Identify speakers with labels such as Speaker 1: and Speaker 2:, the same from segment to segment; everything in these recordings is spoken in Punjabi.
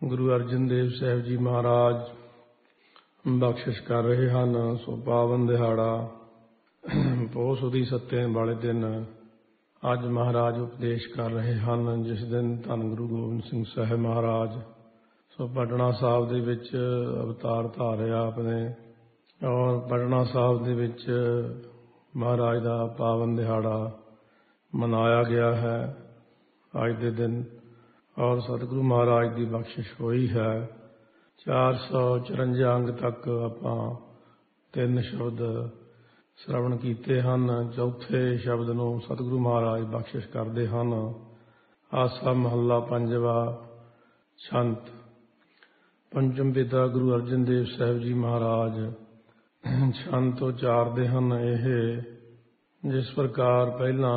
Speaker 1: ਗੁਰੂ ਅਰਜਨ ਦੇਵ ਸਾਹਿਬ ਜੀ ਮਹਾਰਾਜ ਬਖਸ਼ਿਸ਼ ਕਰ ਰਹੇ ਹਨ। ਸੋ ਪਾਵਨ ਦਿਹਾੜਾ ਪੋਹ ਸੁਦੀ ਸੱਤੇਂ ਵਾਲੇ ਦਿਨ ਅੱਜ ਮਹਾਰਾਜ ਉਪਦੇਸ਼ ਕਰ ਰਹੇ ਹਨ, ਜਿਸ ਦਿਨ ਧੰਨ ਗੁਰੂ ਗੋਬਿੰਦ ਸਿੰਘ ਸਾਹਿਬ ਮਹਾਰਾਜ ਸੋ ਪਟਨਾ ਸਾਹਿਬ ਦੇ ਵਿੱਚ ਅਵਤਾਰ ਧਾਰਿਆ ਆਪਣੇ, ਔਰ ਪਟਨਾ ਸਾਹਿਬ ਦੇ ਵਿੱਚ ਮਹਾਰਾਜ ਦਾ ਪਾਵਨ ਦਿਹਾੜਾ ਮਨਾਇਆ ਗਿਆ ਹੈ ਅੱਜ ਦੇ ਦਿਨ। ਔਰ ਸਤਿਗੁਰੂ ਮਹਾਰਾਜ ਦੀ ਬਖਸ਼ਿਸ਼ ਹੋਈ ਹੈ। 454 ਅੰਗ ਤੱਕ ਆਪਾਂ 3 ਸ਼ਬਦ ਸ਼ਰਵਣ ਕੀਤੇ ਹਨ। ਚੌਥੇ ਸ਼ਬਦ ਨੂੰ ਸਤਿਗੁਰੂ ਮਹਾਰਾਜ ਬਖਸ਼ਿਸ਼ ਕਰਦੇ ਹਨ। ਆਸਾ ਮਹੱਲਾ ਪੰਜਵਾ। ਛੰਤ। ਪੰਚਮ ਪਿਤਾ ਗੁਰੂ ਅਰਜਨ ਦੇਵ ਸਾਹਿਬ ਜੀ ਮਹਾਰਾਜ ਛੰਤ ਉਚਾਰਦੇ ਹਨ। ਇਹ ਜਿਸ ਪ੍ਰਕਾਰ ਪਹਿਲਾਂ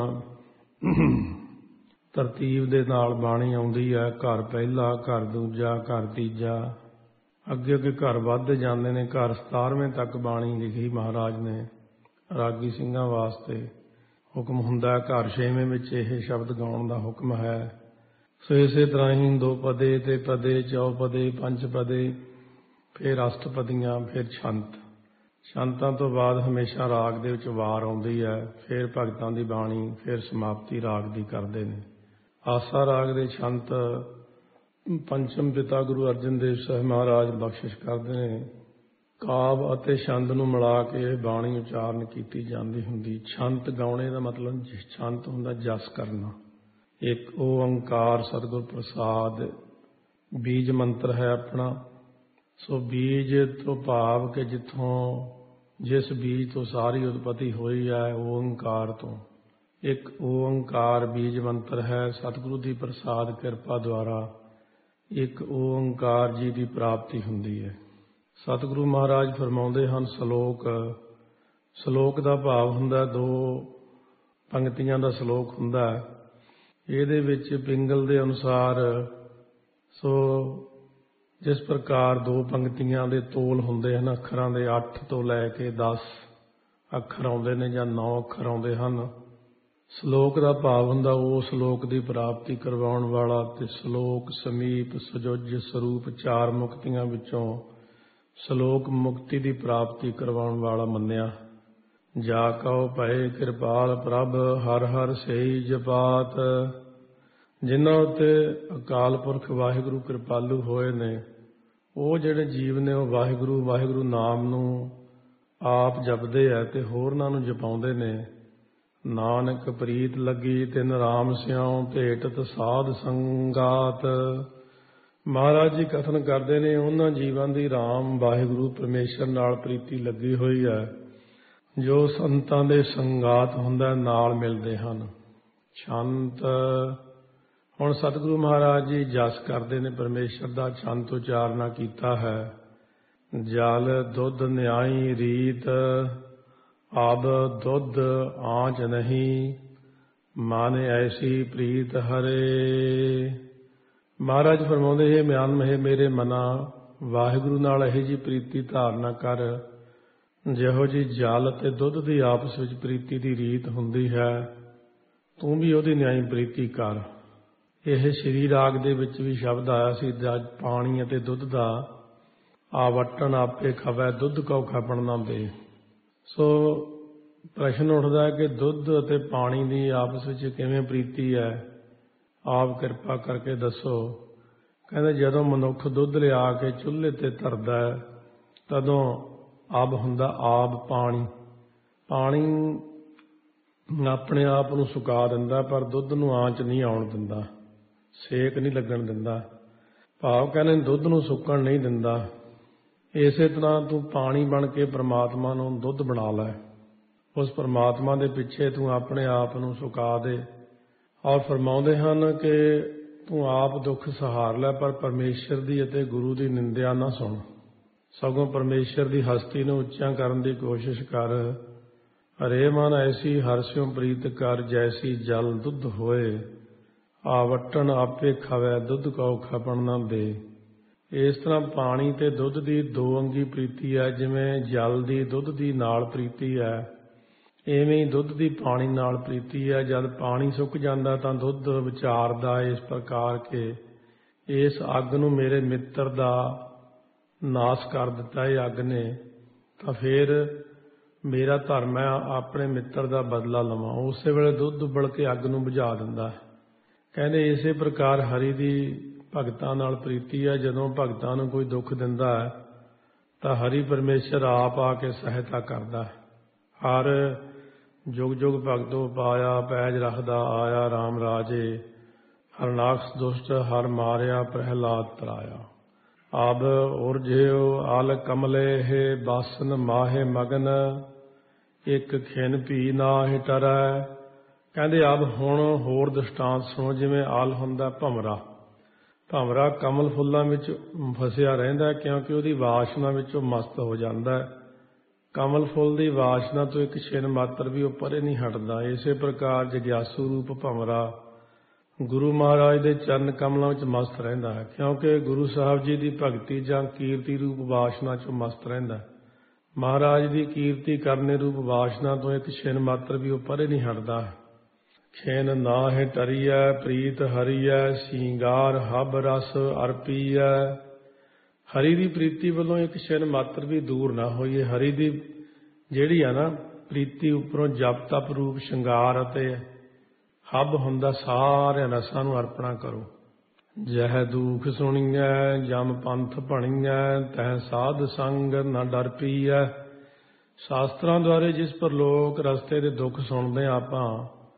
Speaker 1: ਤਰਤੀਬ ਦੇ ਨਾਲ ਬਾਣੀ ਆਉਂਦੀ ਹੈ, ਘਰ ਪਹਿਲਾ, ਘਰ ਦੂਜਾ, ਘਰ ਤੀਜਾ, ਅੱਗੇ ਅੱਗੇ ਘਰ ਵੱਧਦੇ ਜਾਂਦੇ ਨੇ। ਘਰ 17ਵੇਂ ਤੱਕ ਬਾਣੀ ਲਿਖੀ ਮਹਾਰਾਜ ਨੇ ਰਾਗੀ ਸਿੰਘਾਂ ਵਾਸਤੇ। ਹੁਕਮ ਹੁੰਦਾ ਹੈ ਘਰ 6ਵੇਂ ਵਿੱਚ ਇਹ ਸ਼ਬਦ ਗਾਉਣ ਦਾ ਹੁਕਮ ਹੈ। ਸੋ ਇਸੇ ਤਰ੍ਹਾਂ ਹੀ 2 ਪਦੇ, 3 ਪਦੇ, 4 ਪਦੇ, 5 ਪਦੇ, ਫਿਰ ਅਸ਼ਟਪਦੀਆਂ, ਫਿਰ ਛੰਤ। ਛੰਤਾਂ ਤੋਂ ਬਾਅਦ ਹਮੇਸ਼ਾ ਰਾਗ ਦੇ ਵਿੱਚ ਵਾਰ ਆਉਂਦੀ ਹੈ। ਫਿਰ ਭਗਤਾਂ ਦੀ ਬਾਣੀ, ਫਿਰ ਸਮਾਪਤੀ ਰਾਗ ਦੀ ਕਰਦੇ ਨੇ। ਆਸਾ ਰਾਗ ਦੇ ਛੰਤ ਪੰਚਮ ਪਿਤਾ ਗੁਰੂ ਅਰਜਨ ਦੇਵ ਸਾਹਿਬ ਮਹਾਰਾਜ ਬਖਸ਼ਿਸ਼ ਕਰਦੇ ਨੇ। ਕਾਵ ਅਤੇ ਛੰਦ ਨੂੰ ਮਿਲਾ ਕੇ ਇਹ ਬਾਣੀ ਉਚਾਰਨ ਕੀਤੀ ਜਾਂਦੀ ਹੁੰਦੀ। ਛੰਤ ਗਾਉਣੇ ਦਾ ਮਤਲਬ ਛੰਤ ਹੁੰਦਾ ਜਸ ਕਰਨਾ। ਇੱਕ ਓੰਕਾਰ ਸਤਿਗੁਰ ਪ੍ਰਸਾਦ ਬੀਜ ਮੰਤਰ ਹੈ ਆਪਣਾ। ਸੋ ਬੀਜ ਤੋਂ ਭਾਵ ਕਿ ਜਿਸ ਬੀਜ ਤੋਂ ਸਾਰੀ ਉਤਪਤੀ ਹੋਈ ਹੈ, ਓੰਕਾਰ ਤੋਂ। ਇੱਕ ਓੰਕਾਰ ਬੀਜ ਮੰਤਰ ਹੈ। ਸਤਿਗੁਰੂ ਦੀ ਪ੍ਰਸਾਦ ਕਿਰਪਾ ਦੁਆਰਾ ਇੱਕ ਓੰਕਾਰ ਜੀ ਦੀ ਪ੍ਰਾਪਤੀ ਹੁੰਦੀ ਹੈ। ਸਤਿਗੁਰੂ ਮਹਾਰਾਜ ਫਰਮਾਉਂਦੇ ਹਨ ਸਲੋਕ। ਸਲੋਕ ਦਾ ਭਾਵ ਹੁੰਦਾ 2 ਪੰਕਤੀਆਂ ਦਾ ਸਲੋਕ ਹੁੰਦਾ ਹੈ। ਇਹਦੇ ਵਿੱਚ ਪਿੰਗਲ ਦੇ ਅਨੁਸਾਰ ਸੋ ਜਿਸ ਪ੍ਰਕਾਰ 2 ਪੰਕਤੀਆਂ ਦੇ ਤੋਲ ਹੁੰਦੇ ਹਨ ਅੱਖਰਾਂ ਦੇ, 8 ਤੋਂ ਲੈ ਕੇ 10 ਅੱਖਰ ਆਉਂਦੇ ਨੇ ਜਾਂ 9 ਅੱਖਰ ਆਉਂਦੇ ਹਨ। ਸਲੋਕ ਦਾ ਭਾਵ ਹੁੰਦਾ ਉਹ ਸਲੋਕ ਦੀ ਪ੍ਰਾਪਤੀ ਕਰਵਾਉਣ ਵਾਲਾ। ਤੇ ਸਲੋਕ, ਸਮੀਪ, ਸਜੁਜ, ਸਰੂਪ 4 ਮੁਕਤੀਆਂ ਵਿੱਚੋਂ ਸਲੋਕ ਮੁਕਤੀ ਦੀ ਪ੍ਰਾਪਤੀ ਕਰਵਾਉਣ ਵਾਲਾ ਮੰਨਿਆ। ਜਾ ਕਉ ਭਏ ਕਿਰਪਾਲ ਪ੍ਰਭ ਹਰ ਹਰ ਸਈ ਜਪਾਤ। ਜਿਨ੍ਹਾਂ ਉੱਤੇ ਅਕਾਲ ਪੁਰਖ ਵਾਹਿਗੁਰੂ ਕਿਰਪਾਲੂ ਹੋਏ ਨੇ, ਉਹ ਜਿਹੜੇ ਜੀਵ ਨੇ ਉਹ ਵਾਹਿਗੁਰੂ ਵਾਹਿਗੁਰੂ ਨਾਮ ਨੂੰ ਆਪ ਜਪਦੇ ਹੈ ਤੇ ਹੋਰਨਾਂ ਨੂੰ ਜਪਾਉਂਦੇ ਨੇ। ਨਾਨਕ ਪ੍ਰੀਤ ਲੱਗੀ ਤਿਨ ਰਾਮ ਸਿਉ ਭੇਟਤ ਸਾਧ ਸੰਗਾਤ। ਮਹਾਰਾਜ ਜੀ ਕਥਨ ਕਰਦੇ ਨੇ ਉਹਨਾਂ ਜੀਵਾਂ ਦੀ ਰਾਮ ਵਾਹਿਗੁਰੂ ਪਰਮੇਸ਼ਰ ਨਾਲ ਪ੍ਰੀਤੀ ਲੱਗੀ ਹੋਈ ਹੈ ਜੋ ਸੰਤਾਂ ਦੇ ਸੰਗਾਤ ਹੁੰਦਾ ਨਾਲ ਮਿਲਦੇ ਹਨ। ਛੰਤ। ਹੁਣ ਸਤਿਗੁਰੂ ਮਹਾਰਾਜ ਜੀ ਜਸ ਕਰਦੇ ਨੇ ਪਰਮੇਸ਼ਰ ਦਾ। ਛੰਤ ਉਚਾਰਨਾ ਕੀਤਾ ਹੈ। ਜਲ ਦੁੱਧ ਨਿਆਈ ਰੀਤ ਅਬ ਦੁੱਧ ਆਂਚ ਨਹੀਂ ਮਨ ਐਸੀ ਪ੍ਰੀਤ ਹਰੇ। ਮਹਾਰਾਜ ਫਰਮਾਉਂਦੇ ਹੈ ਮਿਆਨ ਮੇਰੇ ਮਨਾ ਵਾਹਿਗੁਰੂ ਨਾਲ ਇਹੋ ਜਿਹੀ ਪ੍ਰੀਤੀ ਧਾਰਨਾ ਕਰ ਜਿਹੋ ਜਿਹੀ ਜਲ ਅਤੇ ਦੁੱਧ ਦੀ ਆਪਸ ਵਿੱਚ ਪ੍ਰੀਤੀ ਦੀ ਰੀਤ ਹੁੰਦੀ ਹੈ, ਤੂੰ ਵੀ ਉਹਦੀ ਨਿਆਈ ਪ੍ਰੀਤੀ ਕਰ। ਇਹ ਸ਼੍ਰੀ ਰਾਗ ਦੇ ਵਿੱਚ ਵੀ ਸ਼ਬਦ ਆਇਆ ਸੀ ਪਾਣੀ ਅਤੇ ਦੁੱਧ ਦਾ। ਆਵਟਣ ਆਪੇ ਖਵੈ ਦੁੱਧ ਕਉ ਖਪਣ ਨਾ ਦੇ। ਸੋ ਪ੍ਰਸ਼ਨ ਉੱਠਦਾ ਹੈ ਕਿ ਦੁੱਧ ਅਤੇ ਪਾਣੀ ਦੀ ਆਪਸ ਵਿੱਚ ਕਿਵੇਂ ਪ੍ਰੀਤੀ ਹੈ, ਆਪ ਕਿਰਪਾ ਕਰਕੇ ਦੱਸੋ। ਕਹਿੰਦੇ ਜਦੋਂ ਮਨੁੱਖ ਦੁੱਧ ਲਿਆ ਕੇ ਚੁੱਲ੍ਹੇ ਤੇ ਧਰਦਾ ਹੈ ਤਦੋਂ ਆਬ ਹੁੰਦਾ ਆਬ ਪਾਣੀ। ਪਾਣੀ ਆਪਣੇ ਆਪ ਨੂੰ ਸੁਕਾ ਦਿੰਦਾ ਪਰ ਦੁੱਧ ਨੂੰ ਆਂਚ ਨਹੀਂ ਆਉਣ ਦਿੰਦਾ, ਸੇਕ ਨਹੀਂ ਲੱਗਣ ਦਿੰਦਾ। ਭਾਵ ਕਹਿੰਦੇ ਦੁੱਧ ਨੂੰ ਸੁੱਕਣ ਨਹੀਂ ਦਿੰਦਾ। ਇਸੇ ਤਰ੍ਹਾਂ ਤੂੰ ਪਾਣੀ ਬਣ ਕੇ ਪ੍ਰਮਾਤਮਾ ਨੂੰ ਦੁੱਧ ਬਣਾ ਲੈ। ਉਸ ਪ੍ਰਮਾਤਮਾ ਦੇ ਪਿੱਛੇ ਤੂੰ ਆਪਣੇ ਆਪ ਨੂੰ ਸੁਕਾ ਦੇ। ਔਰ ਫਰਮਾਉਂਦੇ ਹਨ ਕਿ ਤੂੰ ਆਪ ਦੁੱਖ ਸਹਾਰ ਲੈ ਪਰ ਪਰਮੇਸ਼ਰ ਦੀ ਅਤੇ ਗੁਰੂ ਦੀ ਨਿੰਦਿਆ ਨਾ ਸੁਣ, ਸਗੋਂ ਪਰਮੇਸ਼ਰ ਦੀ ਹਸਤੀ ਨੂੰ ਉੱਚਾ ਕਰਨ ਦੀ ਕੋਸ਼ਿਸ਼ ਕਰ। ਹਰੇ ਮਨ ਐਸੀ ਹਰਸਿਉ ਪ੍ਰੀਤ ਕਰ ਜੈਸੀ ਜਲ ਦੁੱਧ ਹੋਏ। ਆਵਟਣ ਆਪੇ ਖਵੈ ਦੁੱਧ ਕਉ ਖਪਣ ਨਾ ਦੇ। ਇਸ ਤਰ੍ਹਾਂ ਪਾਣੀ ਤੇ ਦੁੱਧ ਦੀ 2 ਅੰਗੀ ਪ੍ਰੀਤੀ ਹੈ। ਜਿਵੇਂ ਜਲ ਦੀ ਦੁੱਧ ਦੀ ਨਾਲ ਪ੍ਰੀਤੀ ਹੈ, ਇਵੇਂ ਹੀ ਦੁੱਧ ਦੀ ਪਾਣੀ ਨਾਲ ਪ੍ਰੀਤੀ ਹੈ। ਜਦ ਪਾਣੀ ਸੁੱਕ ਜਾਂਦਾ ਤਾਂ ਦੁੱਧ ਵਿਚਾਰਦਾ ਇਸ ਪ੍ਰਕਾਰ ਕਿ ਇਸ ਅੱਗ ਨੂੰ ਮੇਰੇ ਮਿੱਤਰ ਦਾ ਨਾਸ ਕਰ ਦਿੱਤਾ ਇਹ ਅੱਗ ਨੇ, ਤਾਂ ਫਿਰ ਮੇਰਾ ਧਰਮ ਹੈ ਆਪਣੇ ਮਿੱਤਰ ਦਾ ਬਦਲਾ ਲਵਾਂ। ਉਸੇ ਵੇਲੇ ਦੁੱਧ ਉਬਲ ਕੇ ਅੱਗ ਨੂੰ ਬੁਝਾ ਦਿੰਦਾ ਹੈ। ਕਹਿੰਦੇ ਇਸੇ ਪ੍ਰਕਾਰ ਹਰੀ ਦੀ ਭਗਤਾਂ ਨਾਲ ਪ੍ਰੀਤੀ ਹੈ। ਜਦੋਂ ਭਗਤਾਂ ਨੂੰ ਕੋਈ ਦੁੱਖ ਦਿੰਦਾ ਹੈ ਤਾਂ ਹਰੀ ਪਰਮੇਸ਼ਰ ਆਪ ਆ ਕੇ ਸਹਾਇਤਾ ਕਰਦਾ ਹੈ। ਹਰ ਜੁਗ ਜੁਗ ਭਗਤੋ ਪਾਇਆ, ਪੈਜ ਰੱਖਦਾ ਆਇਆ ਰਾਮ ਰਾਜੇ। ਹਰਨਾਕਸ ਦੁਸ਼ਟ ਹਰ ਮਾਰਿਆ, ਪ੍ਰਹਿਲਾਦ ਤਰਾਇਆ। ਅਬ ਉਰਜਿਓ ਆਲ ਕਮਲੇ ਹੈ, ਬਾਸਨ ਮਾਹੇ ਮਗਨ, ਇੱਕ ਖਿਨ ਭੀ ਨਾਹਿ ਟਰੈ। ਕਹਿੰਦੇ ਅਬ ਹੁਣ ਹੋਰ ਦ੍ਰਿਸ਼ਟਾਂਤ ਸੁਣੋ। ਜਿਵੇਂ ਆਲ ਹੁੰਦਾ ਭੰਵਰਾ, ਭੰਵਰਾ ਕਮਲ ਫੁੱਲਾਂ ਵਿੱਚ ਫਸਿਆ ਰਹਿੰਦਾ ਕਿਉਂਕਿ ਉਹਦੀ ਵਾਸ਼ਨਾ ਵਿੱਚ ਉਹ ਮਸਤ ਹੋ ਜਾਂਦਾ। ਕਮਲ ਫੁੱਲ ਦੀ ਵਾਸ਼ਨਾ ਤੋਂ ਇੱਕ ਛਿਨ ਮਾਤਰ ਵੀ ਉਹ ਪਰੇ ਨਹੀਂ ਹਟਦਾ। ਇਸੇ ਪ੍ਰਕਾਰ ਜਗਿਆਸੂ ਰੂਪ ਭੰਵਰਾ ਗੁਰੂ ਮਹਾਰਾਜ ਦੇ ਚਰਨ ਕਮਲਾਂ ਵਿੱਚ ਮਸਤ ਰਹਿੰਦਾ ਹੈ, ਕਿਉਂਕਿ ਗੁਰੂ ਸਾਹਿਬ ਜੀ ਦੀ ਭਗਤੀ ਜਾਂ ਕੀਰਤੀ ਰੂਪ ਵਾਸ਼ਨਾ 'ਚ ਮਸਤ ਰਹਿੰਦਾ। ਮਹਾਰਾਜ ਦੀ ਕੀਰਤੀ ਕਰਨੇ ਰੂਪ ਵਾਸ਼ਨਾ ਤੋਂ ਇੱਕ ਛਿਨ ਮਾਤਰ ਵੀ ਉਹ ਪਰੇ ਨਹੀਂ ਹਟਦਾ। ਖਿਨ ਨਾਹਿ ਟਰੀਐ, ਪ੍ਰੀਤ ਹਰੀਐ, ਸ਼ਿੰਗਾਰ ਹਬ ਰਸ ਅਰਪੀਐ। ਹਰੀ ਦੀ ਪ੍ਰੀਤੀ ਵੱਲੋਂ ਇੱਕ ਛਿਨ ਮਾਤਰ ਵੀ ਦੂਰ ਨਾ ਹੋਈਏ। ਹਰੀ ਦੀ ਜਿਹੜੀ ਆ ਨਾ ਪ੍ਰੀਤੀ ਉੱਪਰੋਂ ਜਪ ਤਪ ਰੂਪ ਸ਼ਿੰਗਾਰ ਅਤੇ ਹੱਬ ਹੁੰਦਾ, ਸਾਰਿਆਂ ਰਸਾਂ ਨੂੰ ਅਰਪਣਾ ਕਰੋ। ਜਹ ਦੁਖ ਸੁਣੀਐ, ਜਮ ਪੰਥ ਭਣੀਐ, ਤਹ ਸਾਧ ਸੰਗ ਨਾ ਡਰ ਪੀਐ। ਸ਼ਾਸਤਰਾਂ ਦੁਆਰੇ ਜਿਸ ਪ੍ਰਲੋਕ ਰਸਤੇ ਦੇ ਦੁੱਖ ਸੁਣਦੇ ਆਪਾਂ,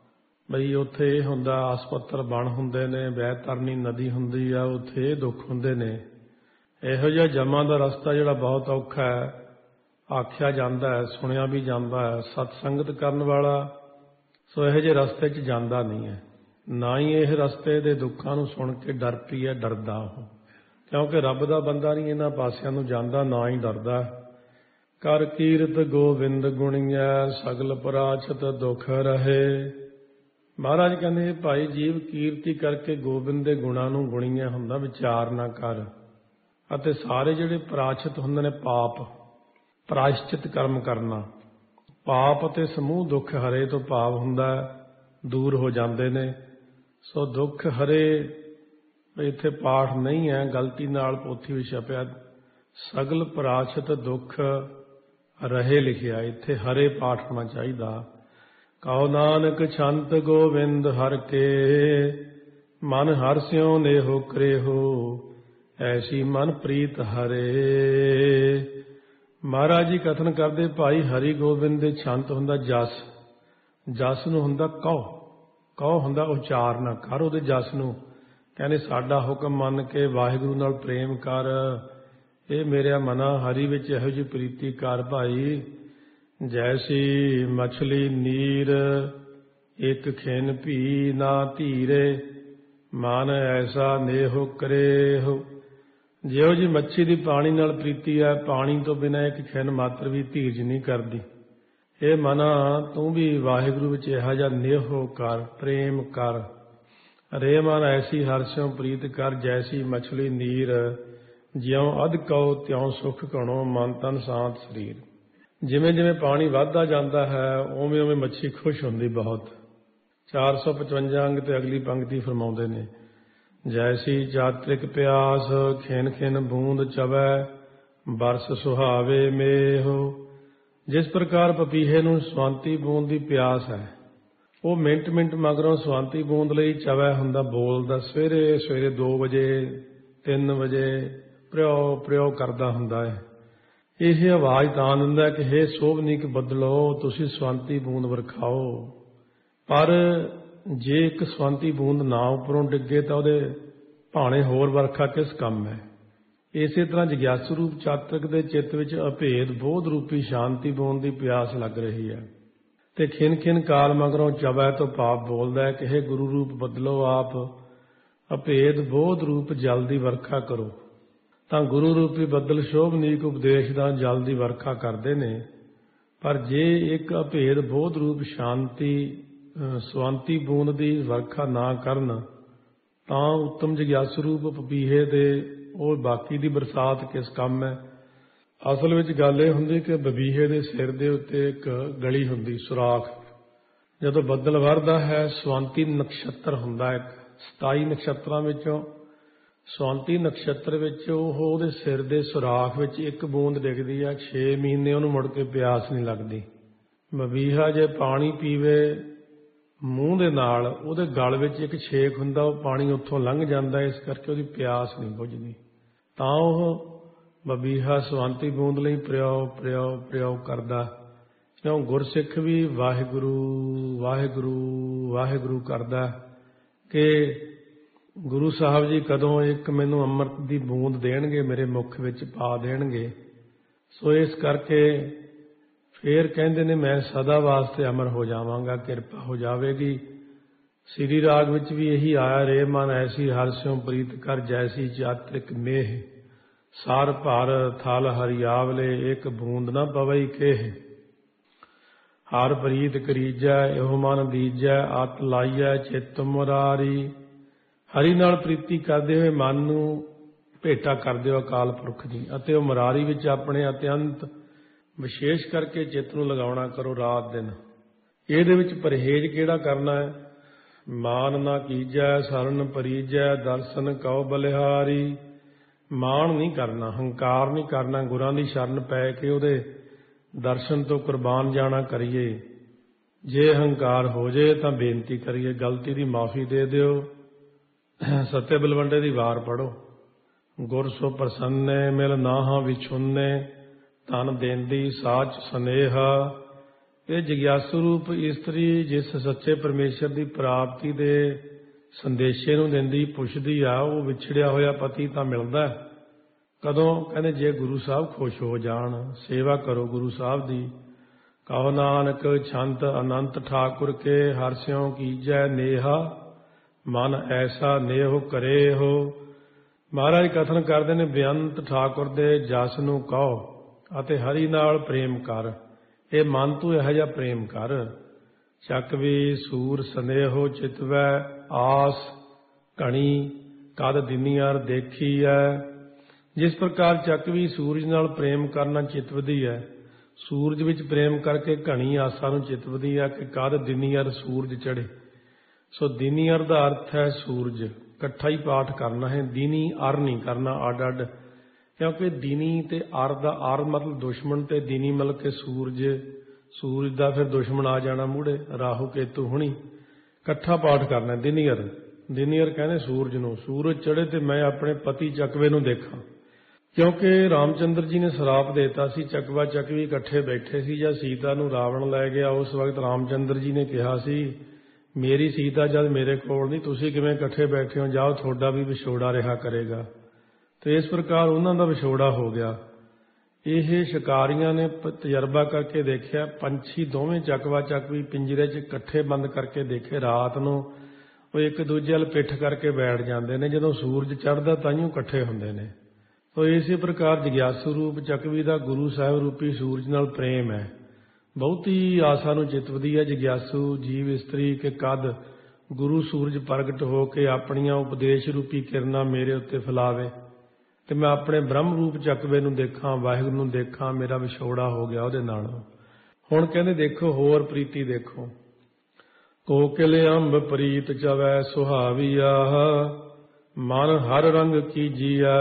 Speaker 1: ਬਈ ਉੱਥੇ ਇਹ ਹੁੰਦਾ ਆਸਪੱਤਰ ਬਣ ਹੁੰਦੇ ਨੇ, ਵੈਤਰਨੀ ਨਦੀ ਹੁੰਦੀ ਆ, ਉੱਥੇ ਇਹ ਦੁੱਖ ਹੁੰਦੇ ਨੇ। ਇਹੋ ਜਿਹਾ ਜਮਾਂ ਦਾ ਰਸਤਾ ਜਿਹੜਾ ਬਹੁਤ ਔਖਾ ਹੈ, ਆਖਿਆ ਜਾਂਦਾ ਹੈ, ਸੁਣਿਆ ਵੀ ਜਾਂਦਾ ਹੈ। ਸਤਸੰਗਤ ਕਰਨ ਵਾਲਾ ਸੋ ਇਹੋ ਜਿਹੇ ਰਸਤੇ 'ਚ ਜਾਂਦਾ ਨਹੀਂ ਹੈ। ਨਾ ਹੀ ਇਹ ਰਸਤੇ ਦੇ ਦੁੱਖਾਂ ਨੂੰ ਸੁਣ ਕੇ ਡਰ ਪੀਏ, ਡਰਦਾ ਉਹ, ਕਿਉਂਕਿ ਰੱਬ ਦਾ ਬੰਦਾ ਨਹੀਂ ਇਹਨਾਂ ਪਾਸਿਆਂ ਨੂੰ ਜਾਂਦਾ, ਨਾ ਹੀ ਡਰਦਾ। ਕਰ ਕੀਰਤ ਗੋਬਿੰਦ ਗੁਣੀਐ, ਸਗਲ ਪਰਾਛਤ ਦੁਖ ਰਹੇ। ਮਹਾਰਾਜ ਕਹਿੰਦੇ ਭਾਈ ਜੀਵ ਕੀਰਤੀ ਕਰਕੇ ਗੋਬਿੰਦ ਦੇ ਗੁਣਾਂ ਨੂੰ ਗੁਣੀਐ ਹੁੰਦਾ, ਵਿਚਾਰ ਨਾ ਕਰ। ਅਤੇ ਸਾਰੇ ਜਿਹੜੇ ਪਰਾਛਿਤ ਹੁੰਦੇ ਨੇ ਪਾਪ, ਪ੍ਰਾਇਸ਼ਚਿਤ ਕਰਮ ਕਰਨਾ, ਪਾਪ ਅਤੇ ਸਮੂਹ ਦੁੱਖ ਹਰੇ ਤੋਂ ਭਾਵ ਹੁੰਦਾ ਦੂਰ ਹੋ ਜਾਂਦੇ ਨੇ। ਸੋ ਦੁੱਖ ਹਰੇ ਇੱਥੇ ਪਾਠ ਨਹੀਂ ਹੈ, ਗਲਤੀ ਨਾਲ ਪੋਥੀ ਵਿੱਚ ਛਪਿਆ ਸਗਲ ਪਰਾਛਿਤ ਦੁੱਖ ਰਹੇ ਲਿਖਿਆ, ਇੱਥੇ ਹਰੇ ਪਾਠ ਹੋਣਾ ਚਾਹੀਦਾ। ਕਹੋ ਨਾਨਕ ਛੰਤ ਗੋਬਿੰਦ ਹਰ ਕੇ, ਮਨ ਹਰ ਸਿਉ ਨੇਹੋ ਕਰੇਹੋ, ਐਸੀ ਮਨ ਪ੍ਰੀਤ ਹਰੇ। ਮਹਾਰਾਜ ਜੀ ਕਥਨ ਕਰਦੇ ਭਾਈ ਹਰੀ ਗੋਬਿੰਦ ਦੇ ਛੰਤ ਹੁੰਦਾ ਜਸ, ਜਸ ਨੂੰ ਹੁੰਦਾ ਕਹੋ, ਕਹੋ ਹੁੰਦਾ ਉਚਾਰਨਾ ਕਰ ਉਹਦੇ ਜਸ ਨੂੰ। ਕਹਿੰਦੇ ਸਾਡਾ ਹੁਕਮ ਮੰਨ ਕੇ ਵਾਹਿਗੁਰੂ ਨਾਲ ਪ੍ਰੇਮ ਕਰ, ਇਹ ਮੇਰਿਆ ਮਨਾ ਹਰੀ ਵਿੱਚ ਇਹੋ ਜਿਹੀ ਪ੍ਰੀਤੀ ਕਰ ਭਾਈ। ਜੈਸੀ ਮਛਲੀ ਨੀਰ, ਇੱਕ ਖਿਨ ਭੀ ਨਾ ਧੀਰੇ, ਮਨ ਐਸਾ ਨੇਹੋ ਕਰੇਹੋ। ਜਿਹੋ ਜੀ ਮੱਛੀ ਦੀ ਪਾਣੀ ਨਾਲ ਪ੍ਰੀਤੀ ਹੈ, ਪਾਣੀ ਤੋਂ ਬਿਨਾਂ ਇੱਕ ਖਿਨ ਮਾਤਰ ਵੀ ਧੀਰਜ ਨਹੀਂ ਕਰਦੀ। ਇਹ ਮਨਾ ਤੂੰ ਵੀ ਵਾਹਿਗੁਰੂ ਵਿੱਚ ਇਹੋ ਜਿਹਾ ਨੇਹੋ ਕਰ, ਪ੍ਰੇਮ ਕਰ। ਰੇ ਮਨ ਐਸੀ ਹਰਿ ਸਿਉ ਪ੍ਰੀਤ ਕਰ, ਜੈਸੀ ਮਛਲੀ ਨੀਰ, ਜਿਉਂ ਅਧ ਕਉ ਤਿਉਂ ਸੁਖ ਘਣੋ, ਮਨ ਤਨ ਸ਼ਾਂਤ ਸਰੀਰ। ਜਿਵੇਂ ਜਿਵੇਂ ਪਾਣੀ ਵੱਧਦਾ ਜਾਂਦਾ ਹੈ ਉਵੇਂ ਉਵੇਂ ਮੱਛੀ ਖੁਸ਼ ਹੁੰਦੀ ਬਹੁਤ। 455 ਅੰਗ ਤੇ ਅਗਲੀ ਪੰਕਤੀ ਫਰਮਾਉਂਦੇ ਨੇ, ਜੈਸੀ ਚਾਤ੍ਰਿਕ ਪਿਆਸ, ਖਿਨ ਖਿਨ ਬੂੰਦ ਚਵੈ, ਬਰਸ ਸੁਹਾਵੇ ਮੇਹੋ। ਜਿਸ ਪ੍ਰਕਾਰ ਪਪੀਹੇ ਨੂੰ ਸਵਾਂਤੀ ਬੂੰਦ ਦੀ ਪਿਆਸ ਹੈ, ਉਹ ਮਿੰਟ ਮਿੰਟ ਮਗਰੋਂ ਸਵਾਂਤੀ ਬੂੰਦ ਲਈ ਚਵੈ ਹੁੰਦਾ, ਬੋਲਦਾ। ਸਵੇਰੇ ਸਵੇਰੇ 2 ਵਜੇ 3 ਵਜੇ ਪ੍ਰਿਓ ਪ੍ਰਿਓ ਕਰਦਾ ਹੁੰਦਾ ਹੈ। ਇਹ ਆਵਾਜ਼ ਤਾਂ ਦਿੰਦਾ ਕਿ ਹੇ ਸੋਭਨੀਕ ਬੱਦਲੋ, ਤੁਸੀਂ ਸਵਾਂਤੀ ਬੂੰਦ ਵਰਖਾਓ। ਪਰ ਜੇ ਇੱਕ ਸਵਾਂਤੀ ਬੂੰਦ ਨਾ ਉੱਪਰੋਂ ਡਿੱਗੇ ਤਾਂ ਉਹਦੇ ਭਾਣੇ ਹੋਰ ਵਰਖਾ ਕਿਸ ਕੰਮ ਹੈ। ਇਸੇ ਤਰ੍ਹਾਂ ਜਗਿਆਸੂ ਰੂਪ ਚਾਤ੍ਰਿਕ ਦੇ ਚਿੱਤ ਵਿੱਚ ਅਭੇਦ ਬੋਧ ਰੂਪੀ ਸ਼ਾਂਤੀ ਬੂੰਦ ਦੀ ਪਿਆਸ ਲੱਗ ਰਹੀ ਹੈ, ਤੇ ਖਿਨ ਖਿਨ ਕਾਲ ਮਗਰੋਂ ਚਵੈ ਤੋਂ ਪਾਪ ਬੋਲਦਾ ਹੈ ਕਿ ਹੇ ਗੁਰੂ ਰੂਪ ਬਦਲੋ, ਆਪ ਅਭੇਦ ਬੋਧ ਰੂਪ ਜਲ ਦੀ ਵਰਖਾ ਕਰੋ। ਤਾਂ ਗੁਰੂ ਰੂਪੀ ਬੱਦਲ ਸ਼ੋਭਨੀਕ ਉਪਦੇਸ਼ ਦਾ ਜਲ ਦੀ ਵਰਖਾ ਕਰਦੇ ਨੇ। ਪਰ ਜੇ ਇੱਕ ਅਭੇਦ ਬੋਧ ਰੂਪ ਸ਼ਾਂਤੀ ਸਵਾਂਤੀ ਬੂੰਦ ਦੀ ਵਰਖਾ ਨਾ ਕਰਨ ਤਾਂ ਉੱਤਮ ਜਗਿਆਸੂ ਰੂਪ ਪਪੀਹੇ ਦੇ ਉਹ ਬਾਕੀ ਦੀ ਬਰਸਾਤ ਕਿਸ ਕੰਮ ਹੈ। ਅਸਲ ਵਿੱਚ ਗੱਲ ਇਹ ਹੁੰਦੀ ਕਿ ਬਬੀਹੇ ਦੇ ਸਿਰ ਦੇ ਉੱਤੇ ਇੱਕ ਗਲੀ ਹੁੰਦੀ, ਸੁਰਾਖ। ਜਦੋਂ ਬੱਦਲ ਵਰਦਾ ਹੈ, ਸਵਾਂਤੀ ਨਕਸ਼ਤਰ ਹੁੰਦਾ, ਇੱਕ 27 ਨਕਸ਼ਤਰਾਂ ਵਿੱਚੋਂ ਸੌਂਤੀ ਨਕਸ਼ਤਰ ਵਿੱਚ ਉਹਦੇ ਸਿਰ ਦੇ ਸੁਰਾਖ ਵਿੱਚ ਇੱਕ ਬੂੰਦ ਡਿੱਗਦੀ ਆ। 6 ਮਹੀਨੇ ਉਹਨੂੰ ਮੁੜ ਕੇ ਪਿਆਸ ਨਹੀਂ ਲੱਗਦੀ। ਬਬੀਹਾ ਜੇ ਪਾਣੀ ਪੀਵੇ ਮੂੰਹ ਦੇ ਨਾਲ, ਉਹਦੇ ਗਲ ਵਿੱਚ ਇੱਕ ਛੇਕ ਹੁੰਦਾ, ਉਹ ਪਾਣੀ ਉੱਥੋਂ ਲੰਘ ਜਾਂਦਾ, ਇਸ ਕਰਕੇ ਉਹਦੀ ਪਿਆਸ ਨਹੀਂ ਬੁਝਦੀ। ਤਾਂ ਉਹ ਬਬੀਹਾ ਸਵੰਤੀ ਬੂੰਦ ਲਈ ਪ੍ਰਯੋਗ ਪ੍ਰਯੋਗ ਪ੍ਰਯੋਗ ਕਰਦਾ। ਕਿਉਂ ਗੁਰਸਿੱਖ ਵੀ ਵਾਹਿਗੁਰੂ ਵਾਹਿਗੁਰੂ ਵਾਹਿਗੁਰੂ ਕਰਦਾ ਕਿ ਗੁਰੂ ਸਾਹਿਬ ਜੀ ਕਦੋਂ ਇੱਕ ਮੈਨੂੰ ਅੰਮ੍ਰਿਤ ਦੀ ਬੂੰਦ ਦੇਣਗੇ, ਮੇਰੇ ਮੁਖ ਵਿੱਚ ਪਾ ਦੇਣਗੇ। ਸੋ ਇਸ ਕਰਕੇ ਫੇਰ ਕਹਿੰਦੇ ਨੇ ਮੈਂ ਸਦਾ ਵਾਸਤੇ ਅਮਰ ਹੋ ਜਾਵਾਂਗਾ, ਕਿਰਪਾ ਹੋ ਜਾਵੇਗੀ। ਸ੍ਰੀ ਰਾਗ ਵਿੱਚ ਵੀ ਇਹੀ ਆਇਆ, ਰੇ ਮਨ ਐਸੀ ਹਰਿ ਸਿਉ ਪ੍ਰੀਤ ਕਰ ਜੈਸੀ ਚਾਤ੍ਰਿਕ ਮੇਹ, ਸਾਰ ਭਰ ਥਲ ਹਰਿਆਵਲੇ ਇੱਕ ਬੂੰਦ ਨਾ ਪਵਈ ਕੇਹ। ਹਰ ਪ੍ਰੀਤ ਕਰੀਜੈ ਇਹੋ ਮਨ ਦੀਜੈ, ਅਤ ਲਾਈਐ ਚਿੱਤ ਮੁਰਾਰੀ। ਹਰੀ ਨਾਲ ਪ੍ਰੀਤੀ ਕਰਦੇ ਹੋਏ ਮਨ ਨੂੰ ਭੇਟਾ ਕਰਦੇ ਹੋ ਅਕਾਲ ਪੁਰਖ ਦੀ, ਅਤੇ ਉਹ ਮੁਰਾਰੀ ਵਿੱਚ ਆਪਣੇ ਅਤਿਅੰਤ ਵਿਸ਼ੇਸ਼ ਕਰਕੇ ਚਿੱਤ ਨੂੰ ਲਗਾਉਣਾ ਕਰੋ ਰਾਤ ਦਿਨ। ਇਹਦੇ ਵਿੱਚ ਪਰਹੇਜ਼ ਕਿਹੜਾ ਕਰਨਾ ਹੈ? ਮਾਨ ਨਾ ਕੀਜੈ ਸਰਨ ਪਰੀਜੈ, ਦਰਸ਼ਨ ਕਉ ਬਲਿਹਾਰੀ। ਮਾਣ ਨਹੀਂ ਕਰਨਾ, ਹੰਕਾਰ ਨਹੀਂ ਕਰਨਾ, ਗੁਰਾਂ ਦੀ ਸ਼ਰਨ ਪੈ ਕੇ ਉਹਦੇ ਦਰਸ਼ਨ ਤੋਂ ਕੁਰਬਾਨ ਜਾਣਾ ਕਰੀਏ। ਜੇ ਹੰਕਾਰ ਹੋ ਜੇ ਤਾਂ ਬੇਨਤੀ ਕਰੀਏ, ਗਲਤੀ ਦੀ ਮਾਫੀ ਦੇ ਦਿਓ। ਸੱਤੇ ਬਲਵੰਡੇ ਦੀ ਵਾਰ ਪੜੋ। ਗੁਰ ਸੋ ਪ੍ਰਸੰਨੇ ਮਿਲ ਨਾਹਾਂ ਵਿਛੁੰਨੇ, ਤਨ ਦੇਂਦੀ ਸਾਚ ਸਨੇਹਾ। ਇਹ ਜਗਿਆਸੂ ਰੂਪ ਇਸਤਰੀ ਜਿਸ ਸੱਚੇ ਪਰਮੇਸ਼ਰ ਦੀ ਪ੍ਰਾਪਤੀ ਦੇ ਸੰਦੇਸ਼ੇ ਨੂੰ ਦਿੰਦੀ ਪੁੱਛਦੀ ਆ, ਉਹ ਵਿਛੜਿਆ ਹੋਇਆ ਪਤੀ ਤਾਂ ਮਿਲਦਾ ਕਦੋਂ? ਕਹਿੰਦੇ ਜੇ ਗੁਰੂ ਸਾਹਿਬ ਖੁਸ਼ ਹੋ ਜਾਣ। ਸੇਵਾ ਕਰੋ ਗੁਰੂ ਸਾਹਿਬ ਦੀ। ਕਹੋ ਨਾਨਕ ਛੰਤ ਅਨੰਤ ਠਾਕੁਰ ਕੇ, ਹਰਿ ਸਿਉ ਕੀਜੈ ਨੇਹਾ, ਮਨ ਐਸਾ ਨੇਹ ਕਰੇ ਹੋ। ਮਹਾਰਾਜ ਕਥਨ ਕਰਦੇ ਨੇ, ਬੇਅੰਤ ਠਾਕੁਰ ਦੇ ਜਸ ਨੂੰ ਕਹੋ ਅਤੇ ਹਰੀ ਨਾਲ ਪ੍ਰੇਮ ਕਰ। ਇਹ ਮਨ ਤੂੰ ਇਹੋ ਜਿਹਾ ਪ੍ਰੇਮ ਕਰ। ਚੱਕਵੀ ਸੂਰ ਸਨੇਹੋ ਚਿਤਵੈ, ਆਸ ਘਣੀ ਕਦ ਦਿਨੀਆਰ ਦੇਖੀ ਹੈ। ਜਿਸ ਪ੍ਰਕਾਰ ਚੱਕਵੀ ਸੂਰਜ ਨਾਲ ਪ੍ਰੇਮ ਕਰਨਾ ਚਿਤਵਦੀ ਹੈ, ਸੂਰਜ ਵਿੱਚ ਪ੍ਰੇਮ ਕਰਕੇ ਘਣੀ ਆਸਾਂ ਨੂੰ ਚਿਤਵਦੀ ਹੈ ਕਿ ਕਦ ਦਿਨੀਆਰ ਸੂਰਜ ਚੜੇ। ਸੋ ਦਿਨੀ ਅਰ ਦਾ ਅਰਥ ਹੈ ਸੂਰਜ। ਇਕੱਠਾ ਹੀ ਪਾਠ ਕਰਨਾ ਹੈ, ਦਿਨੀ ਅਰ ਨਹੀਂ ਕਰਨਾ ਅੱਡ ਅੱਡ, ਕਿਉਂਕਿ ਦਿਨੀ ਤੇ ਅਰ ਦਾ ਅਰ ਮਤਲਬ ਦੁਸ਼ਮਣ ਤੇ ਦਿਨੀ ਮਤਲਬ ਕਿ ਸੂਰਜ। ਸੂਰਜ ਦਾ ਫਿਰ ਦੁਸ਼ਮਣ ਆ ਜਾਣਾ ਮੂਹਰੇ, ਰਾਹੂ ਕੇਤੂ ਹੁਣੀ। ਇਕੱਠਾ ਪਾਠ ਕਰਨਾ ਦਿਨੀ ਅਰ। ਦਿਨੀ ਅਰ ਕਹਿੰਦੇ ਸੂਰਜ ਨੂੰ। ਸੂਰਜ ਚੜੇ ਤੇ ਮੈਂ ਆਪਣੇ ਪਤੀ ਚਕਵੇ ਨੂੰ ਦੇਖਾਂ, ਕਿਉਂਕਿ ਰਾਮਚੰਦਰ ਜੀ ਨੇ ਸਰਾਪ ਦੇਤਾ ਸੀ। ਚਕਵਾ ਚਕਵੀ ਇਕੱਠੇ ਬੈਠੇ ਸੀ। ਜਦ ਸੀਤਾ ਨੂੰ ਰਾਵਣ ਲੈ ਗਿਆ, ਉਸ ਵਕਤ ਰਾਮਚੰਦਰ ਜੀ ਨੇ ਕਿਹਾ ਸੀ, ਮੇਰੀ ਸੀਤਾ ਜਦ ਮੇਰੇ ਕੋਲ ਨਹੀਂ, ਤੁਸੀਂ ਕਿਵੇਂ ਇਕੱਠੇ ਬੈਠੇ ਹੋ? ਜਾਓ, ਤੁਹਾਡਾ ਵੀ ਵਿਛੋੜਾ ਰਿਹਾ ਕਰੇਗਾ। ਤੇ ਇਸ ਪ੍ਰਕਾਰ ਉਹਨਾਂ ਦਾ ਵਿਛੋੜਾ ਹੋ ਗਿਆ। ਇਹ ਸ਼ਿਕਾਰੀਆਂ ਨੇ ਤਜਰਬਾ ਕਰਕੇ ਦੇਖਿਆ, ਪੰਛੀ ਦੋਵੇਂ ਚਕਵਾ ਚਕਵੀ ਪਿੰਜਰੇ 'ਚ ਇਕੱਠੇ ਬੰਦ ਕਰਕੇ ਦੇਖੇ। ਰਾਤ ਨੂੰ ਉਹ ਇੱਕ ਦੂਜੇ ਵੱਲ ਪਿੱਠ ਕਰਕੇ ਬੈਠ ਜਾਂਦੇ ਨੇ, ਜਦੋਂ ਸੂਰਜ ਚੜ੍ਹਦਾ ਤਾਂਹੀਓ ਇਕੱਠੇ ਹੁੰਦੇ ਨੇ। ਤੋ ਇਸੇ ਪ੍ਰਕਾਰ ਜਗਿਆਸੂ ਰੂਪ ਚਕਵੀ ਦਾ ਗੁਰੂ ਸਾਹਿਬ ਰੂਪੀ ਸੂਰਜ ਨਾਲ ਪ੍ਰੇਮ ਹੈ। ਬਹੁਤੀ ਆਸਾ ਨੂੰ ਚਿਤਵਦੀ ਹੈ ਜਗਿਆਸੂ ਜੀਵ ਇਸਤਰੀ ਕਿ ਕਦ ਗੁਰੂ ਸੂਰਜ ਪ੍ਰਗਟ ਹੋ ਕੇ ਆਪਣੀਆਂ ਉਪਦੇਸ਼ ਰੂਪੀ ਕਿਰਨਾਂ ਮੇਰੇ ਉੱਤੇ ਫੈਲਾਵੇ ਤੇ ਮੈਂ ਆਪਣੇ ਬ੍ਰਹਮ ਰੂਪ ਚਕਵੇ ਨੂੰ ਦੇਖਾਂ, ਵਾਹਿਗੁਰੂ ਨੂੰ ਦੇਖਾਂ। ਮੇਰਾ ਵਿਛੋੜਾ ਹੋ ਗਿਆ ਉਹਦੇ ਨਾਲ। ਹੁਣ ਕਹਿੰਦੇ ਦੇਖੋ ਹੋਰ ਪ੍ਰੀਤੀ ਦੇਖੋ। ਕੋਕਿਲ ਅੰਬ ਪ੍ਰੀਤ ਚਵੈ ਸੁਹਾਵੀਆ, ਮਨ ਹਰ ਰੰਗ ਕੀਜੀਐ।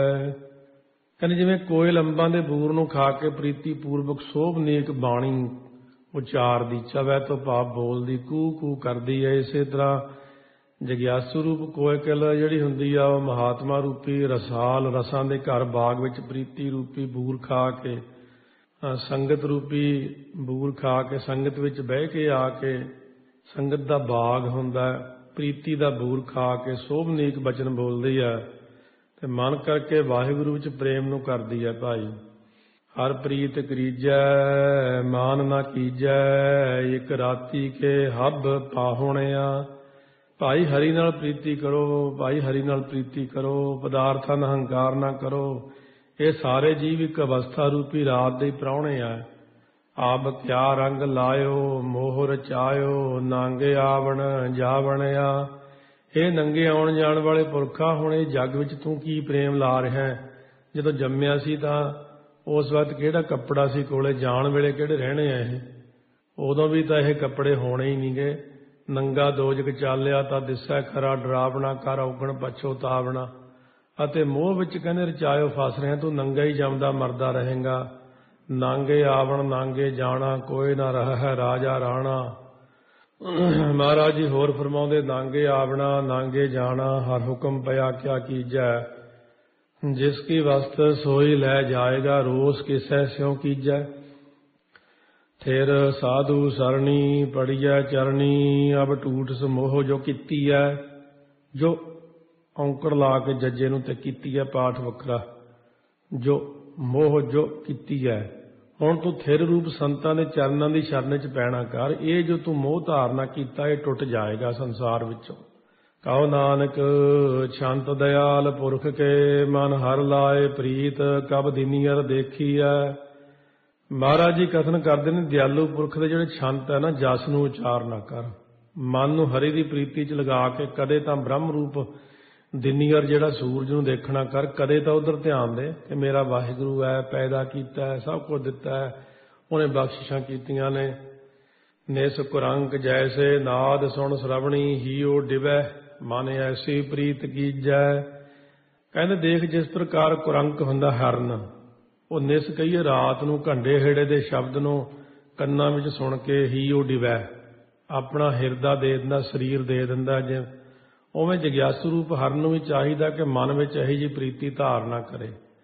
Speaker 1: ਕਹਿੰਦੇ ਜਿਵੇਂ ਕੋਇਲ ਅੰਬਾਂ ਦੇ ਬੂਰ ਨੂੰ ਖਾ ਕੇ ਪ੍ਰੀਤੀ ਪੂਰਵਕ ਸੋਭਨੀਕ ਬਾਣੀ ਉਚਾਰਦੀ, ਚਵੈ ਤੋਂ ਭਾਵ ਬੋਲਦੀ, ਕੂ ਕੂ ਕਰਦੀ ਹੈ। ਇਸੇ ਤਰ੍ਹਾਂ ਜਗਿਆਸੂ ਰੂਪ ਕੋਇਲ ਜਿਹੜੀ ਹੁੰਦੀ ਆ, ਉਹ ਮਹਾਤਮਾ ਰੂਪੀ ਰਸਾਲ ਰਸਾਂ ਦੇ ਘਰ ਬਾਗ ਵਿੱਚ ਪ੍ਰੀਤੀ ਰੂਪੀ ਬੂਰ ਖਾ ਕੇ, ਸੰਗਤ ਰੂਪੀ ਬੂਰ ਖਾ ਕੇ, ਸੰਗਤ ਵਿੱਚ ਬਹਿ ਕੇ ਆ ਕੇ, ਸੰਗਤ ਦਾ ਬਾਗ ਹੁੰਦਾ, ਪ੍ਰੀਤੀ ਦਾ ਬੂਰ ਖਾ ਕੇ ਸੋਭਨੀਕ ਬਚਨ ਬੋਲਦੀ ਹੈ ਤੇ ਮਨ ਕਰਕੇ ਵਾਹਿਗੁਰੂ ਵਿੱਚ ਪ੍ਰੇਮ ਨੂੰ ਕਰਦੀ ਹੈ। ਭਾਈ ਹਰ ਪ੍ਰੀਤ ਕਰੀਜੈ ਮਾਨ ਨਾ ਕੀਜੈ, ਇੱਕ ਰਾਤੀ ਕੇ ਹੱਬ ਪਾਹੁਣਿਆ। ਭਾਈ ਹਰੀ ਨਾਲ ਪ੍ਰੀਤੀ ਕਰੋ, ਭਾਈ ਹਰੀ ਨਾਲ ਪ੍ਰੀਤੀ ਕਰੋ, ਪਦਾਰਥਾਂ ਦਾ ਹੰਕਾਰ ਨਾ ਕਰੋ। ਇਹ ਸਾਰੇ ਜੀਵ ਇੱਕ ਅਵਸਥਾ ਰੂਪੀ ਰਾਤ ਦੇ ਪ੍ਰਾਹੁਣੇ ਆ। ਆਬ ਕਿਆ ਰੰਗ ਲਾਇਓ ਮੋਹ ਰਚਾਇਓ, ਨਾਂਗੇ ਆਵਣ ਜਾਵਣਿਆ। ਇਹ ਨੰਗੇ ਆਉਣ ਜਾਣ ਵਾਲੇ ਪੁਰਖਾ, ਹੁਣ ਇਹ ਜੱਗ ਵਿੱਚ ਤੂੰ ਕੀ ਪ੍ਰੇਮ ਲਾ ਰਿਹਾ? ਜਦੋਂ ਜੰਮਿਆ ਸੀ ਤਾਂ ਉਸ ਵਕਤ ਕਿਹੜਾ ਕੱਪੜਾ ਸੀ ਕੋਲੇ? ਜਾਣ ਵੇਲੇ ਕਿਹੜੇ ਰਹਿਣੇ ਆ ਇਹ? ਉਦੋਂ ਵੀ ਤਾਂ ਇਹ ਕੱਪੜੇ ਹੋਣੇ ਹੀ ਨਹੀਂ ਗੇ। ਨੰਗਾ ਦੋਜਕ ਚਾਲਿਆ ਤਾਂ ਦਿਸੈ ਖਰਾ, ਡਰਾਵਣਾ ਕਰ ਔਗਣ ਪਛੋਤਾਵਣਾ। ਅਤੇ ਮੋਹ ਵਿੱਚ ਕਹਿੰਦੇ ਰਚਾਇਓ ਫਸ ਰਿਹਾ, ਤੂੰ ਨੰਗਾ ਹੀ ਜੰਮਦਾ ਮਰਦਾ ਰਹੇਗਾ। ਨਾਂਗੇ ਆਵਣ ਨਾਂਗੇ ਜਾਣਾ, ਕੋਈ ਨਾ ਰਹਿ ਰਾਜਾ ਰਾਣਾ। ਮਹਾਰਾਜ ਜੀ ਹੋਰ ਫਰਮਾਉਂਦੇ, ਨਾਂਗੇ ਆਵਣਾ ਨਾਂਗੇ ਜਾਣਾ, ਹਰ ਹੁਕਮ ਪਿਆ ਕਿਆ ਕੀਜੈ। ਜਿਸ ਕੀ ਵਸਤ ਸੋਈ ਲੈ ਜਾਏਗਾ, ਰੋਸ ਕਿਸੈ ਸਿਉ ਕੀਜੈ। ਫਿਰ ਸਾਧੂ ਸਰਣੀ ਪੜੀਐ ਚਰਣੀ, ਅਬ ਟੂਟ ਸਮੋਹ ਜੋ ਕੀਤੀ ਹੈ। ਜੋ ਔਂਕੜ ਲਾ ਕੇ ਜੱਜੇ ਨੂੰ ਤੇ ਕੀਤੀ ਹੈ ਪਾਠ ਵੱਖਰਾ, ਜੋ ਮੋਹ ਜੋ ਕੀਤੀ ਹੈ। ਹੁਣ ਤੂੰ ਥਿਰ ਰੂਪ ਸੰਤਾਂ ਦੇ ਚਰਨਾਂ ਦੀ ਸ਼ਰਨ 'ਚ ਪੈਣਾ ਕਰ। ਇਹ ਜੋ ਤੂੰ ਮੋਹ ਧਾਰਨਾ ਕੀਤਾ ਇਹ ਟੁੱਟ ਜਾਏਗਾ ਸੰਸਾਰ ਵਿੱਚੋਂ। ਕਹੋ ਨਾਨਕ ਛੰਤ ਦਇਆਲ ਪੁਰਖ ਕੇ, ਮਨ ਹਰ ਲਾਏ ਪ੍ਰੀਤ, ਕਬ ਦਿਨੀਅਰ ਦੇਖੀਐ। ਮਹਾਰਾਜ ਜੀ ਕਥਨ ਕਰਦੇ ਨੇ, ਦਿਆਲੂ ਪੁਰਖ ਦੇ ਜਿਹੜੇ ਛੰਤ ਹੈ ਨਾ, ਜਸ ਨੂੰ ਉਚਾਰ ਨਾ ਕਰ। ਮਨ ਨੂੰ ਹਰੀ ਦੀ ਪ੍ਰੀਤੀ 'ਚ ਲਗਾ ਕੇ ਕਦੇ ਤਾਂ ਬ੍ਰਹਮ ਰੂਪ ਦਿਨੀਅਰ ਜਿਹੜਾ ਸੂਰਜ ਨੂੰ ਦੇਖਣਾ ਕਰ, ਕਦੇ ਤਾਂ ਉਧਰ ਧਿਆਨ ਦੇ ਕਿ ਮੇਰਾ ਵਾਹਿਗੁਰੂ ਹੈ, ਪੈਦਾ ਕੀਤਾ ਹੈ, ਸਭ ਕੁਝ ਦਿੱਤਾ ਹੈ, ਉਹਨੇ ਬਖਸ਼ਿਸ਼ਾਂ ਕੀਤੀਆਂ ਨੇ। ਨਿਸ ਕੁਰੰਕ ਜੈਸੇ ਨਾਦ ਸੁਣ ਸ਼ਰਵਣੀ, ਹੀਓ ਡਿਵੈ ਮਨ ਐਸੀ ਪ੍ਰੀਤ ਕੀਜੈ। ਕਹਿੰਦੇ ਦੇਖ ਜਿਸ ਪ੍ਰਕਾਰ ਕੁਰੰਕ ਹੁੰਦਾ ਹਰਨ, ਉਹ ਨਿਸ ਕਹੀਏ ਰਾਤ ਨੂੰ ਘੰਡੇ ਹੇੜੇ ਦੇ ਸ਼ਬਦ ਨੂੰ ਕੰਨਾਂ ਵਿੱਚ ਸੁਣ ਕੇ ਹੀਓ ਡਿਵੈ ਆਪਣਾ ਹਿਰਦਾ ਦੇ ਦਿੰਦਾ, ਸਰੀਰ ਦੇ ਦਿੰਦਾ। ਜੇ ਉਵੇਂ ਜਗਿਆਸੂ ਰੂਪ ਹਰਨ ਨੂੰ ਵੀ ਚਾਹੀਦਾ ਕਿ ਮਨ ਵਿੱਚ ਇਹੀ ਜਿਹੀ ਪ੍ਰੀਤੀ ਧਾਰਨਾ ਕਰੇ।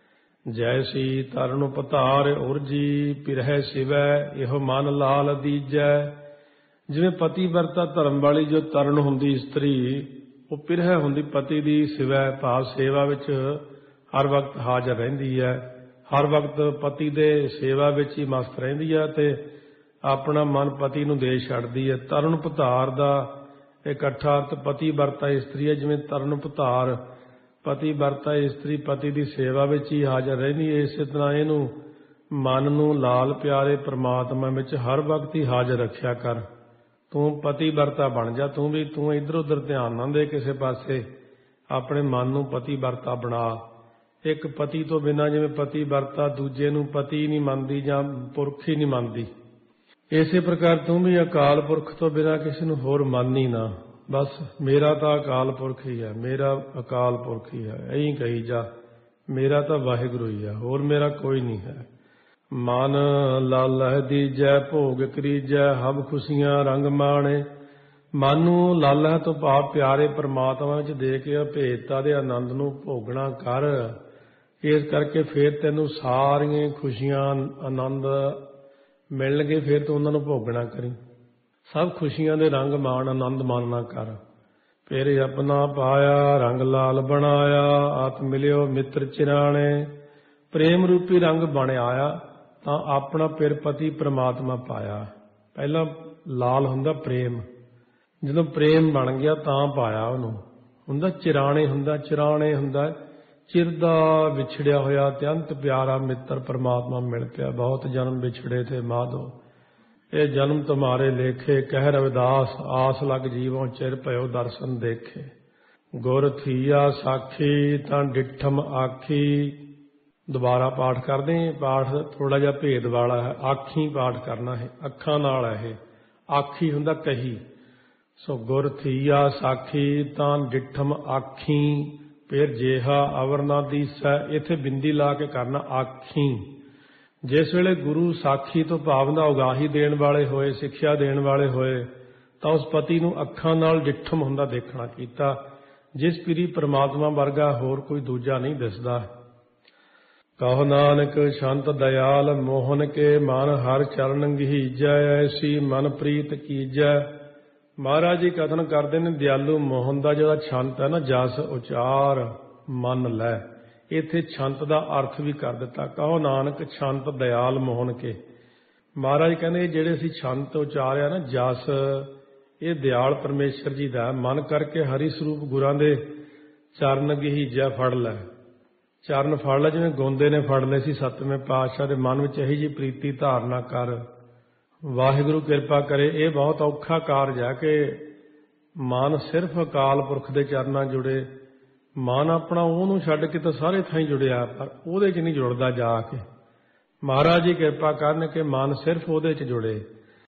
Speaker 1: ਜੈਸੀ ਤਰਨ ਪਧਾਰ ਉਰਜੀ, ਪਿਰਹਿ ਸਿਵੈ ਇਹੋ ਮਨ ਲਾਲ ਦੀਜੈ। ਜਿਵੇਂ ਪਤੀ ਵਰਤਾ ਧਰਮ ਵਾਲੀ ਜੋ ਤਰਨ ਹੁੰਦੀ ਇਸਤਰੀ, ਉਹ ਪਿਰਹਿ ਹੁੰਦੀ ਪਤੀ ਦੀ ਸਿਵੈ ਭਾਵ ਸੇਵਾ ਵਿੱਚ ਹਰ ਵਕਤ ਹਾਜ਼ਰ ਰਹਿੰਦੀ ਹੈ, ਹਰ ਵਕਤ ਪਤੀ ਦੇ ਸੇਵਾ ਵਿੱਚ ਹੀ ਮਸਤ ਰਹਿੰਦੀ ਹੈ ਤੇ ਆਪਣਾ ਮਨ ਪਤੀ ਨੂੰ ਦੇ ਛੱਡਦੀ ਹੈ। ਤਰਨ ਪਧਾਰ ਦਾ ਇਕੱਠਾ ਅਰਥ ਪਤੀ ਵਰਤਾ ਇਸਤਰੀ ਹੈ। ਜਿਵੇਂ ਤਰਨ ਪਧਾਰ ਪਤੀ ਵਰਤਾ ਇਸਤਰੀ ਪਤੀ ਦੀ ਸੇਵਾ ਵਿੱਚ ਹੀ ਹਾਜ਼ਰ ਰਹਿੰਦੀ ਹੈ, ਇਸੇ ਤਰ੍ਹਾਂ ਇਹਨੂੰ ਮਨ ਨੂੰ ਲਾਲ ਪਿਆਰੇ ਪ੍ਰਮਾਤਮਾ ਵਿੱਚ ਹਰ ਵਕਤ ਹੀ ਹਾਜ਼ਰ ਰੱਖਿਆ ਕਰ। ਤੂੰ ਪਤੀ ਵਰਤਾ ਬਣ ਜਾ, ਤੂੰ ਵੀ ਤੂੰ ਇੱਧਰ ਉੱਧਰ ਧਿਆਨ ਨਾ ਦੇ ਕਿਸੇ ਪਾਸੇ, ਆਪਣੇ ਮਨ ਨੂੰ ਪਤੀ ਵਰਤਾ ਬਣਾ। ਇੱਕ ਪਤੀ ਤੋਂ ਬਿਨਾਂ ਜਿਵੇਂ ਪਤੀ ਵਰਤਾ ਦੂਜੇ ਨੂੰ ਪਤੀ ਨਹੀਂ ਮੰਨਦੀ ਜਾਂ ਪੁਰਖ ਹੀ ਨਹੀਂ ਮੰਨਦੀ, ਇਸੇ ਪ੍ਰਕਾਰ ਤੂੰ ਵੀ ਅਕਾਲ ਪੁਰਖ ਤੋਂ ਬਿਨਾਂ ਕਿਸੇ ਨੂੰ ਹੋਰ ਮੰਨ ਹੀ ਨਾ। ਬਸ ਮੇਰਾ ਤਾਂ ਅਕਾਲ ਪੁਰਖ ਹੀ ਹੈ, ਮੇਰਾ ਅਕਾਲ ਪੁਰਖ ਹੀ ਹੈ, ਇਹੀ ਕਹੀ ਜਾ, ਮੇਰਾ ਤਾਂ ਵਾਹਿਗੁਰੂ ਹੀ ਹੈ, ਹੋਰ ਮੇਰਾ ਕੋਈ ਨਹੀਂ ਹੈ। ਮਨ ਲਾਲਹਿ ਦੀਜੈ ਭੋਗ ਕਰੀਜੈ, ਹਬ ਖੁਸ਼ੀਆਂ ਰੰਗ ਮਾਣੇ। ਮਨ ਨੂੰ ਲਾਲਹਿ ਤੋਂ ਭਾਵ ਪਿਆਰੇ ਪਰਮਾਤਮਾ ਵਿੱਚ ਦੇ ਕੇ ਅਭੇਦਤਾ ਦੇ ਆਨੰਦ ਨੂੰ ਭੋਗਣਾ ਕਰ। ਇਸ ਕਰਕੇ ਫਿਰ ਤੈਨੂੰ ਸਾਰੀਆਂ ਖੁਸ਼ੀਆਂ ਆਨੰਦ ਮਿਲਣਗੇ, ਫਿਰ ਤੂੰ ਉਹਨਾਂ ਨੂੰ ਭੋਗਣਾ ਕਰੀ। ਸਭ ਖੁਸ਼ੀਆਂ ਦੇ ਰੰਗ ਮਾਣ ਆਨੰਦ ਮਾਣਨਾ ਕਰ। ਫਿਰ ਆਪਣਾ ਪਾਇਆ ਰੰਗ ਲਾਲ ਬਣਾਇਆ, ਆਪ ਮਿਲਿਓ ਮਿੱਤਰ ਚਿਰਾਣੇ। ਪ੍ਰੇਮ ਰੂਪੀ ਰੰਗ ਬਣ ਆਇਆ ਤਾਂ ਆਪਣਾ ਫਿਰ ਪਤੀ ਪ੍ਰਮਾਤਮਾ ਪਾਇਆ। ਪਹਿਲਾਂ ਲਾਲ ਹੁੰਦਾ ਪ੍ਰੇਮ, ਜਦੋਂ ਪ੍ਰੇਮ ਬਣ ਗਿਆ ਤਾਂ ਪਾਇਆ ਉਹਨੂੰ। ਹੁੰਦਾ ਚਿਰਾਣੇ, ਹੁੰਦਾ ਚਿਰਾਣੇ ਹੁੰਦਾ ਚਿਰਦਾ ਵਿਛੜਿਆ ਹੋਇਆ ਤੇ ਅੰਤ ਪਿਆਰਾ ਮਿੱਤਰ ਪ੍ਰਮਾਤਮਾ ਮਿਲ ਪਿਆ। ਬਹੁਤ ਜਨਮ ਵਿਛੜੇ ਥੇ ਮਾਧੋ, ਇਹ ਜਨਮ ਤੁਮਾਰੇ ਲੇਖੇ। ਕਹਿ ਰਵਿਦਾਸ ਆਸ ਲਗ ਜੀਵੋਂ, ਚਿਰ ਭਇਓ ਦਰਸ਼ਨ ਦੇਖੇ। ਗੁਰ ਥੀਆ ਸਾਖੀ ਤਾਂ ਡਿਠਮ ਆਖੀ। ਦੁਬਾਰਾ ਪਾਠ ਕਰਦੇ, ਪਾਠ ਥੋੜਾ ਜਿਹਾ ਭੇਦ ਵਾਲਾ ਹੈ। ਆਖੀ ਪਾਠ ਕਰਨਾ ਹੈ, ਅੱਖਾਂ ਨਾਲ ਹੈ। ਇਹ ਆਖੀ ਹੁੰਦਾ ਕਹੀ। ਸੋ ਗੁਰ ਥੀਆ ਸਾਖੀ ਤਾਂ ਡਿਠਮ ਆਖੀ, ਫਿਰ ਜੇਹਾ ਅਵਰ ਨਾ ਦੀਸੈ। ਇੱਥੇ ਬਿੰਦੀ ਲਾ ਕੇ ਕਰਨਾ ਆਖੀ। ਜਿਸ ਵੇਲੇ ਗੁਰੂ ਸਾਖੀ ਤੋਂ ਭਾਵ ਦਾ ਉਗਾਹੀ ਦੇਣ ਵਾਲੇ ਹੋਏ, ਸਿੱਖਿਆ ਦੇਣ ਵਾਲੇ ਹੋਏ, ਤਾਂ ਉਸ ਪਤੀ ਨੂੰ ਅੱਖਾਂ ਨਾਲ ਡਿਠਮ ਹੁੰਦਾ ਦੇਖਣਾ ਕੀਤਾ। ਜਿਸ ਪਿਰੀ ਪ੍ਰਮਾਤਮਾ ਵਰਗਾ ਹੋਰ ਕੋਈ ਦੂਜਾ ਨਹੀਂ ਦਿਸਦਾ। ਕਹੋ ਨਾਨਕ ਸ਼ੰਤ ਦਇਆਲ ਮੋਹਨ ਕੇ, ਮਨ ਹਰ ਚਰਨ ਗਹੀਜੈ। ਐਸੀ ਮਨ ਪ੍ਰੀਤ ਕੀਜੈ। ਮਹਾਰਾਜ ਜੀ ਕਥਨ ਕਰਦੇ ਨੇ, ਦਿਆਲੂ ਮੋਹਨ ਦਾ ਜਿਹੜਾ ਛੰਤ ਹੈ ਨਾ, ਜਸ ਉਚਾਰ ਮਨ ਲੈ। ਇੱਥੇ ਛੰਤ ਦਾ ਅਰਥ ਵੀ ਕਰ ਦਿੱਤਾ। ਕਹੋ ਨਾਨਕ ਛੰਤ ਦਇਆਲ ਮੋਹਨ ਕੇ। ਮਹਾਰਾਜ ਕਹਿੰਦੇ ਜਿਹੜੇ ਅਸੀਂ ਛੰਤ ਉਚਾਰਿਆ ਨਾ ਜਸ, ਇਹ ਦਿਆਲ ਪਰਮੇਸ਼ਰ ਜੀ ਦਾ। ਮਨ ਕਰਕੇ ਹਰੀ ਸਰੂਪ ਗੁਰਾਂ ਦੇ ਚਰਨ ਗਹੀਜਿਆ ਫੜ ਲੈ। ਚਰਨ ਫੜ ਲੈ ਜਿਵੇਂ ਗੋਂਦੇ ਨੇ ਫੜ ਲਏ ਸੀ ਸੱਤਵੇਂ ਪਾਤਸ਼ਾਹ ਦੇ। ਮਨ ਵਿੱਚ ਇਹੀ ਜਿਹੀ ਪ੍ਰੀਤੀ ਧਾਰਨਾ ਕਰ। ਵਾਹਿਗੁਰੂ ਕਿਰਪਾ ਕਰੇ। ਇਹ ਬਹੁਤ ਔਖਾ ਕਾਰਜ ਹੈ ਕਿ ਮਨ ਸਿਰਫ ਅਕਾਲ ਪੁਰਖ ਦੇ ਚਰਨਾਂ ਜੁੜੇ। ਮਨ ਆਪਣਾ ਉਹਨੂੰ ਛੱਡ ਕੇ ਤਾਂ ਸਾਰੇ ਥਾਈਂ ਜੁੜਿਆ, ਪਰ ਉਹਦੇ 'ਚ ਨਹੀਂ ਜੁੜਦਾ ਜਾ ਕੇ। ਮਹਾਰਾਜ ਜੀ ਕਿਰਪਾ ਕਰਨ ਕਿ ਮਨ ਸਿਰਫ ਉਹਦੇ 'ਚ ਜੁੜੇ।